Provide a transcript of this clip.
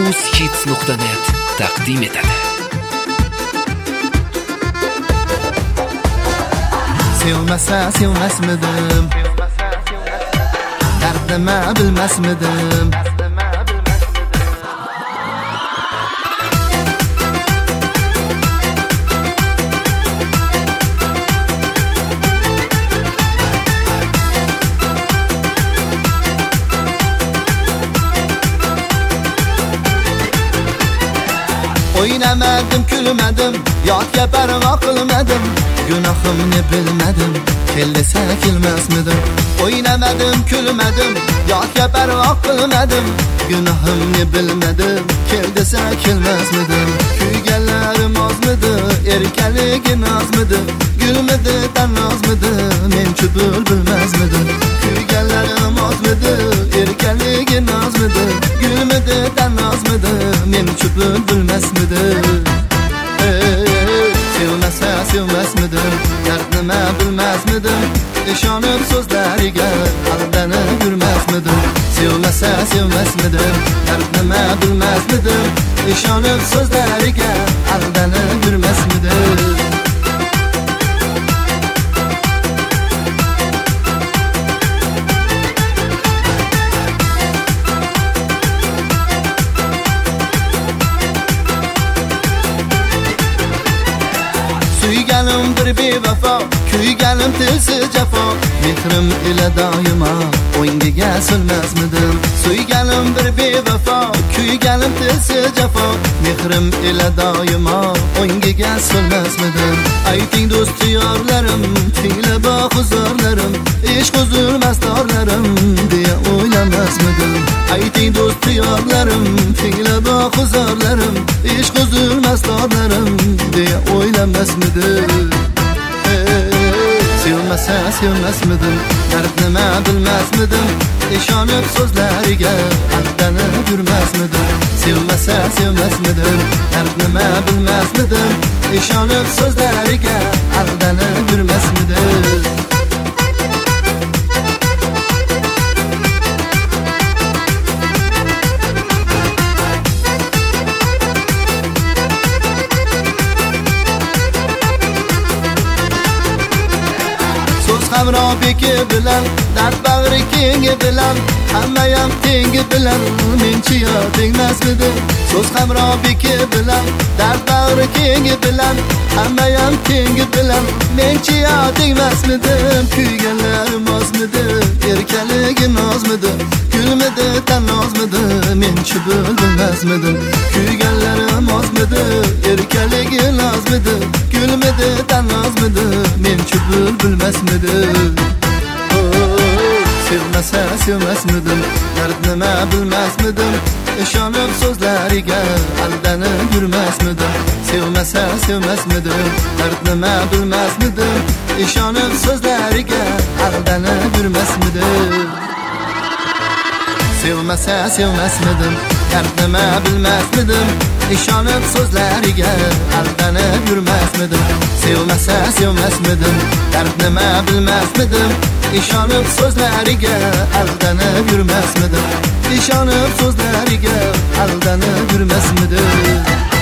uskits.net taqdim etadi. Sevmasa sevmasmidim, dardnima bilmasmidim. Oynamadim, kulmadim, yotga parvo qilmadim. Gunohimni bilmadim, keldesa kelmasmidim. Oynamadim, kulmadim, yotga parvo qilmadim. Gunohimni bilmadim, keldesa kelmasmidim. Kuyganlarim ozmidi, erkaligim ozmidi, gulmidi, tanozmidi, men-chi bilmasmidim. Kuyganlarim ozmidi, erkaligim ozmidi, gulmidi, tanozmidi, men-chi bilmasmidim. Sevmasa sevmasmidim, dardnima bilmasmidim. Ishonib so'zlariga aldanib yurmasmidim. Sevmasa sevmasmidim, dardnima bilmasmidim. Ishonib so'zlariga aldanib yurmasmidim. Suyganim bir bevafo, kuyganim tilsiz jafo. Mehrim ila doimo o'ngiga silmasmidim. Suyganim bir bevafo, kuyganim tilsiz jafo. Mehrim ila doimo o'ngiga silmasmidim. Ayting do'st yorlarim, tingla huzurlarim, ishq uzilmas torlarim deya o'ylamasmidim. Ayting do'st yorlarim, tingla huzurlarim, ishq uzilmas torlarim deya o'ylamasmidim. Sevmasa sevmasmidim, dardnima bilmasmidim. Ishonib so'zlariga aldanib yurmasmidim. Sevmasa sevmasmidim, dardnima bilmasmidim. Ishonib so'zlariga aldanib yurmasmidim. Hamro beki bilan, dard bag'ri kengi bilan, hammayam tengi bilan, men-chi tegmasmidim. So'z hamro beki bilan, dard bag'ri kengi bilan, hammayam tengi bilan, men-chi tegmasmidim. Kuyganlarim ozmidi, erkaligim ozmidi, gulmidi, tanozmidi, men-chi bilmasmidim. Kuyganlarim ozmidi, erkaligim ozmidi, gulmidi, tanozmidi, men-chi bilmasmidim. Sevmasa sevmasmidim, dardnima bilmasmidim. Ishonib so'zlariga aldanib yurmasmidim. Sevmasa sevmasmidim, dardnima bilmasmidim. Ishonib so'zlariga aldanib yurmasmidim. Sevmasa sevmasmidim, dardnima bilmasmidim. Ishonib so'zlariga aldanib yurmasmidim. Sevmasa sevmasmidim, dardnima bilmasmidim. Ishonib so'zlariga aldanib yurmasmidim. Ishonib so'zlariga aldanib yurmasmidim.